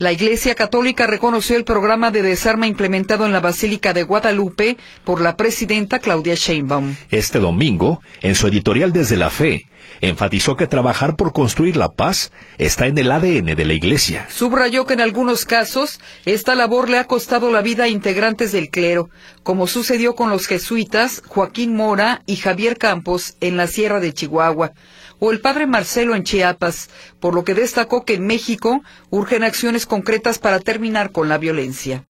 La Iglesia Católica reconoció el programa de desarme implementado en la Basílica de Guadalupe por la presidenta Claudia Sheinbaum. Este domingo, en su editorial Desde la Fe, enfatizó que trabajar por construir la paz está en el ADN de la Iglesia. Subrayó que en algunos casos, esta labor le ha costado la vida a integrantes del clero, como sucedió con los jesuitas Joaquín Mora y Javier Campos en la Sierra de Chihuahua, o el padre Marcelo en Chiapas, por lo que destacó que en México urgen acciones concretas para terminar con la violencia.